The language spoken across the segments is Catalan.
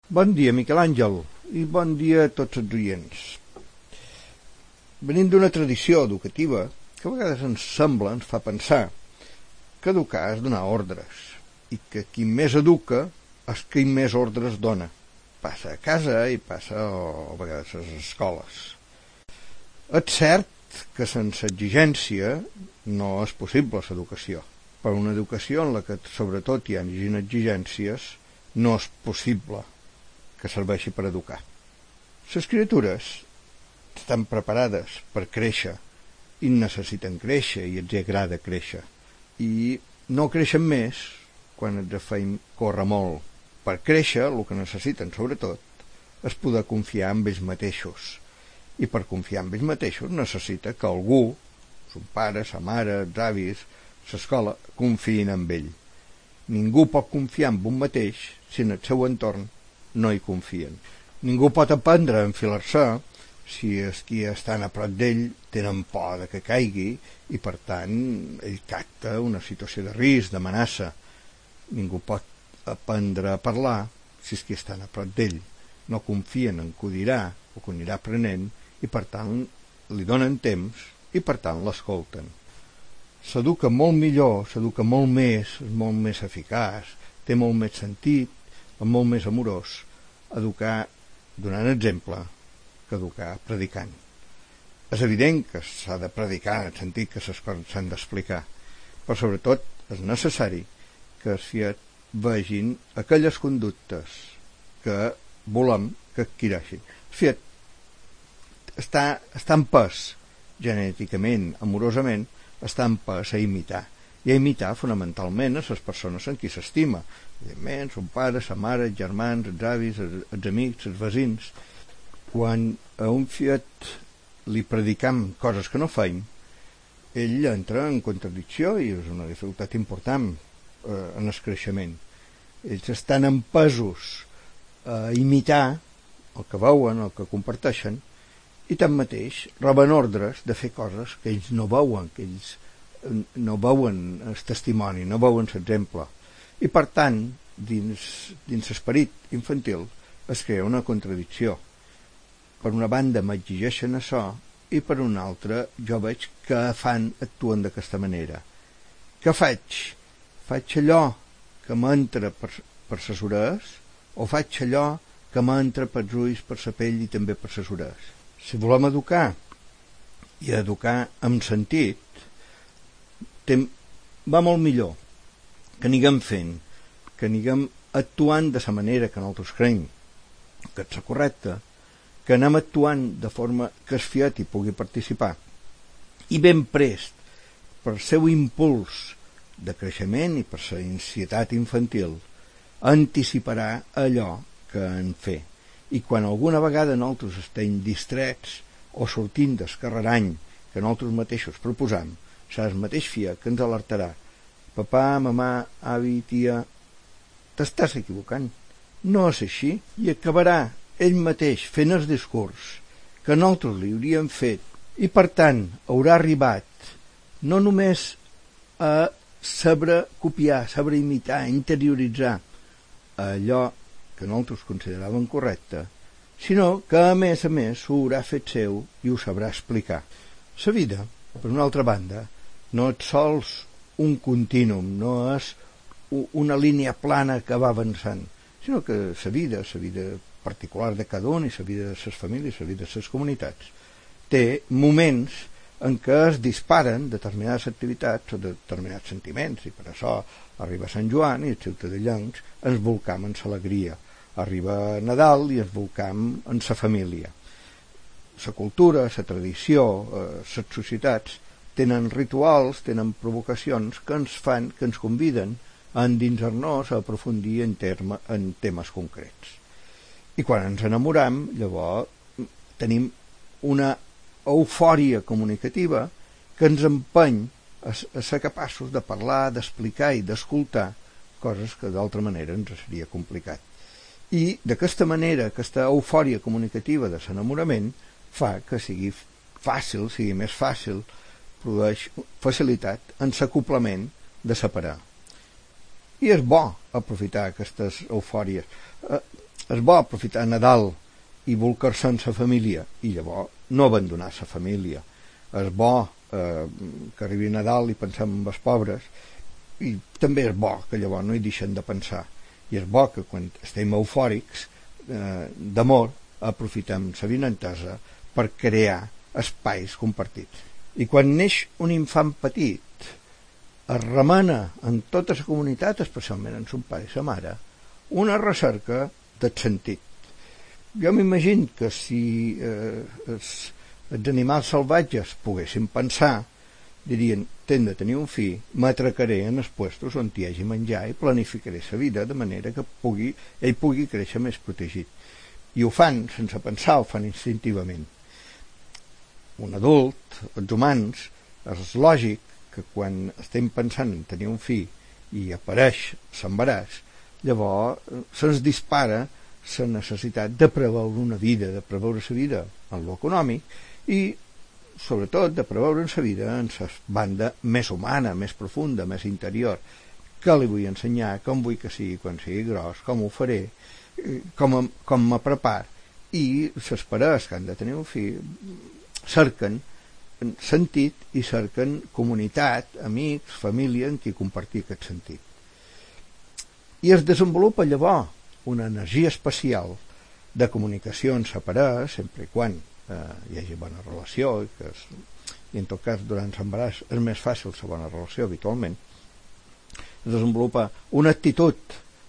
Bon dia, Miquel Àngel, i bon dia a tots els oients. Venim d'una tradició educativa que a vegades ens sembla, ens fa pensar, que educar és donar ordres, i que qui més educa és qui més ordres dona. Passa a casa i passa a vegades a les escoles. És cert que sense exigència no és possible l'educació. Per una educació en la que sobretot hi hagi exigències no és possible que serveixi per educar. Les criatures estan preparades per créixer i necessiten créixer i els agrada créixer i no creixen més quan els feim córrer molt. Per créixer el que necessiten sobretot és poder confiar en ells mateixos, i per confiar en ells mateixos necessita que algú, son pare, sa mare, els avis, l'escola, confiïn en ell. Ningú pot confiar en un mateix si en el seu entorn no hi confien. Ningú pot aprendre a enfilar-se si els qui estan a prop d'ell tenen por de que caigui i per tant ell capta una situació de risc, d'amenaça. Ningú pot aprendre a parlar si els qui estan a prop d'ell no confien en que ho dirà o que ho anirà aprenent i per tant li donen temps i per tant l'escolten. S'educa molt millor, s'educa molt més, és molt més eficaç, té molt més sentit, és molt més amorós educar donant exemple que educar predicant. És evident que s'ha de predicar en el sentit que les coses s'han d'explicar, però sobretot és necessari que els fiat vegin aquelles conductes que volem que adquireixin. El fiat està empès genèticament, amorosament, està empès a imitar, i a imitar fonamentalment a les persones en qui s'estima, evidentment, son pare, sa mare, els germans, els avis, els amics, els veïns. Quan a un fiat li predicam coses que no feim, ell entra en contradicció i és una dificultat important en el creixement. Ells estan empesos a imitar el que veuen, el que comparteixen, i tanmateix reben ordres de fer coses que ells no veuen, que ells no veuen el testimoni, no veuen l'exemple. I per tant, dins l'esperit infantil es crea una contradicció. Per una banda m'exigeixen això i per una altra jo veig que actuen d'aquesta manera. Què faig? Faig allò que m'entra per les orelles o faig allò que m'entra pels ulls, per la pell i també per les orelles? Si volem educar i educar amb sentit, va molt millor que aniguem fent, que aniguem actuant de la manera que nosaltres creiem que és la correcta, que anem actuant de forma que el fiat hi pugui participar i ben prest per seu impuls de creixement i per la ansietat infantil anticiparà allò que en fer. I quan alguna vegada nosaltres estem distrets o sortint del carrerany que nosaltres mateixos proposam, serà el mateix fiat que ens alertarà: papà, mamà, avi, tia, t'estàs equivocant, no és així, i acabarà ell mateix fent el discurs que nosaltres li hauríem fet i per tant haurà arribat no només a saber copiar, saber imitar, interioritzar allò que nosaltres consideràvem correcte, sinó que a més ho haurà fet seu i ho sabrà explicar. La vida, per una altra banda, no és sols un contínuum, no és una línia plana que va avançant, sinó que la vida particular de cada un i la vida de les famílies, la vida de les comunitats, té moments en què es disparen determinades activitats o determinats sentiments, i per això arriba Sant Joan i els ciutadans ens volcam en l'alegria, arriba Nadal i ens volcam en la família. La cultura, la tradició, les societats tenen rituals, tenen provocacions que ens fan, que ens conviden a endinsar-nos, a aprofundir en temes concrets. I quan ens enamoram, llavors tenim una eufòria comunicativa que ens empeny a ser capaços de parlar, d'explicar i d'escoltar coses que d'altra manera ens seria complicat. I d'aquesta manera, aquesta eufòria comunicativa de l'enamorament fa que sigui fàcil, sigui més fàcil, produeix facilitat en l'acoplament de separar. I és bo aprofitar aquestes eufòries. És bo aprofitar Nadal i bolcar-se en sa família, i llavors no abandonar sa família. És bo que arribi Nadal i pensem en els pobres, i també és bo que llavors no hi deixen de pensar, i és bo que quan estem eufòrics d'amor aprofitem la vinentesa per crear espais compartits. I quan neix un infant petit es remena en tota la comunitat, especialment en son pare i sa mare, una recerca del sentit. Jo m'imagino que si els animals salvatges poguessin pensar, dirien: tenc de tenir un fill, m'atracaré en els puestos on hi hagi menjar i planificaré la vida de manera que ell pugui créixer més protegit. I ho fan sense pensar, ho fan instintivament. Un adult, els humans, és lògic que quan estem pensant en tenir un fill i apareix l'embaràs, llavors se'ns dispara la necessitat de preveure una vida, de preveure la vida en l'econòmic i sobretot de preveure la vida en la banda més humana, més profunda, més interior. Què li vull ensenyar, com vull que sigui quan sigui gros, com ho faré, com me prepar. I les parelles que han de tenir un fill cerquen sentit i cerquen comunitat, amics, família en qui compartir aquest sentit. I es desenvolupa llavors una energia especial de comunicació en sa parella, sempre i quan hi hagi bona relació, i en tot cas durant l'embaràs és més fàcil la bona relació habitualment. Es desenvolupa una actitud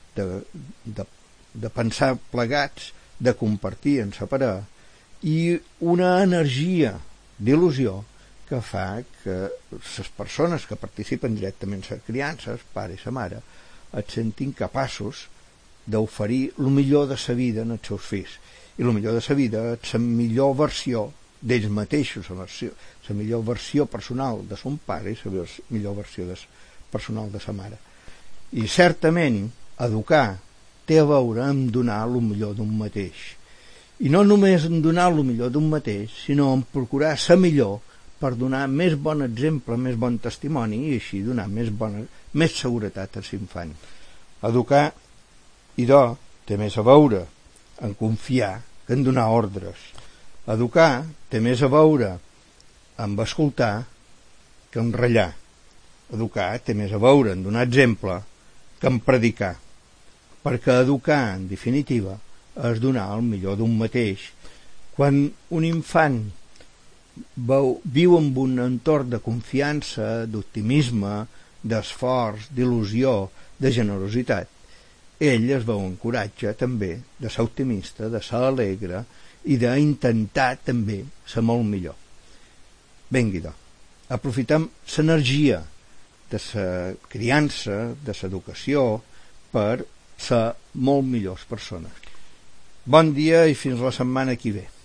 de pensar plegats, de compartir en sa parella, i una energia d'il·lusió que fa que les persones que participen directament en la criança, el pare i la mare, es sentin capaços d'oferir el millor de sa vida als seus fills. I el millor de sa vida és la millor versió d'ells mateixos, la millor versió personal de son pare i la millor versió personal de sa mare. I certament educar té a veure amb donar el millor d'un mateix. I no només en donar el millor d'un mateix, sinó en procurar ser millor per donar més bon exemple, més bon testimoni i així donar més seguretat als infants. Educar, idò, té més a veure en confiar que en donar ordres. Educar té més a veure amb escoltar que en ratllar. Educar té més a veure en donar exemple que en predicar. Perquè educar, en definitiva, és donar el millor d'un mateix. Quan un infant viu en un entorn de confiança, d'optimisme, d'esforç, d'il·lusió, de generositat, ell es veu en coratge també de ser optimista, de ser alegre i d'intentar també ser molt millor. Vengui, aprofitem l'energia de la criança, de l'educació, per ser molt millors persones. Bon dia i fins la setmana que ve.